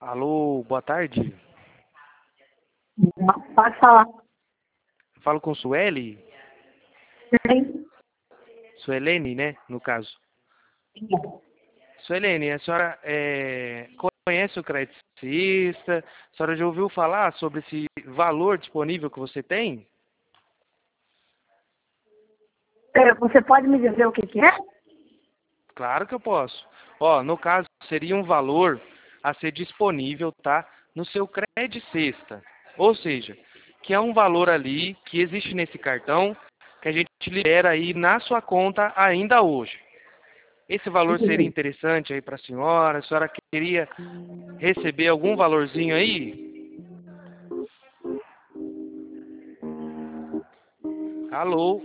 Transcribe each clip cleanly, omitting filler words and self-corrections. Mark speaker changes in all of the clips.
Speaker 1: Alô, boa tarde.
Speaker 2: Pode falar.
Speaker 1: Falo com Sueli?
Speaker 2: Sim.
Speaker 1: Suelene, né, no caso. Suelene, a senhora conhece o Credicista? A senhora já ouviu falar sobre esse valor disponível que você tem?
Speaker 2: Você pode me dizer o que é?
Speaker 1: Claro que eu posso. Ó, no caso, seria um valor a ser disponível, tá, no seu Credicista. Ou seja, que é um valor ali que existe nesse cartão que a gente libera aí na sua conta ainda hoje. Esse valor seria interessante aí para a senhora? A senhora queria receber algum valorzinho aí? Alô?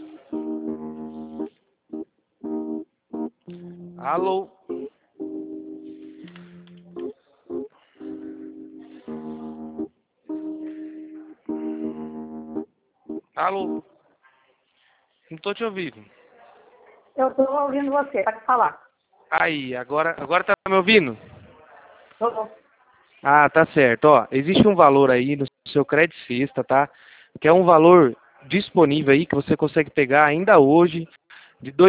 Speaker 1: Alô? Alô? Não tô te ouvindo.
Speaker 2: Eu estou ouvindo você, pode falar.
Speaker 1: Aí, agora tá me ouvindo?
Speaker 2: Tô.
Speaker 1: Ah, tá certo. Ó, existe um valor aí no seu Credicista, tá? Que é um valor disponível aí que você consegue pegar ainda hoje de R$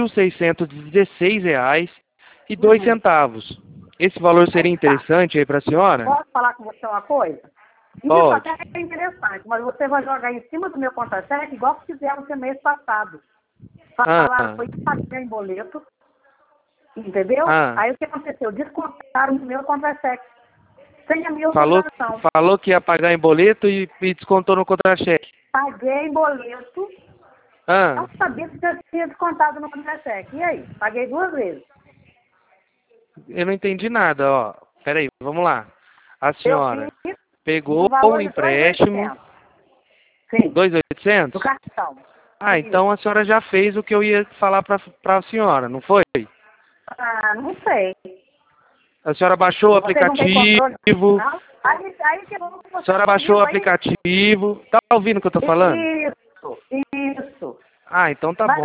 Speaker 1: 2.616,02. Esse valor seria interessante aí para a senhora?
Speaker 2: Posso falar com você uma coisa? Isso
Speaker 1: Pode.
Speaker 2: até é interessante, mas você vai jogar em cima do meu contra-cheque igual que fizeram no mês passado. Falaram,
Speaker 1: Ah,
Speaker 2: foi que paguei em boleto, entendeu?
Speaker 1: ah.
Speaker 2: Aí o que aconteceu? Descontaram o meu contra-cheque, sem a minha
Speaker 1: Falou,
Speaker 2: autorização.
Speaker 1: falou que ia pagar em boleto e descontou no contra-cheque.
Speaker 2: Paguei em boleto,
Speaker 1: Ah,
Speaker 2: não sabia que já tinha descontado no contra-cheque. E aí? Paguei 2 vezes.
Speaker 1: eu não entendi nada, ó. Peraí, vamos lá. A
Speaker 2: Eu
Speaker 1: senhora
Speaker 2: fiz
Speaker 1: pegou
Speaker 2: no
Speaker 1: o
Speaker 2: valor de
Speaker 1: empréstimo
Speaker 2: 2.800. Sim,
Speaker 1: 2.800?
Speaker 2: do cartão.
Speaker 1: Ah,
Speaker 2: Isso.
Speaker 1: então a senhora já fez o que eu ia falar para a senhora, não foi?
Speaker 2: Ah, não sei.
Speaker 1: A senhora baixou o
Speaker 2: Você não tem controle,
Speaker 1: aplicativo,
Speaker 2: não? Aí que bom que
Speaker 1: a
Speaker 2: você
Speaker 1: senhora baixou o
Speaker 2: comigo aí.
Speaker 1: aplicativo. Tá ouvindo o que eu tô falando?
Speaker 2: Isso, isso.
Speaker 1: Ah, então tá
Speaker 2: Mas
Speaker 1: bom.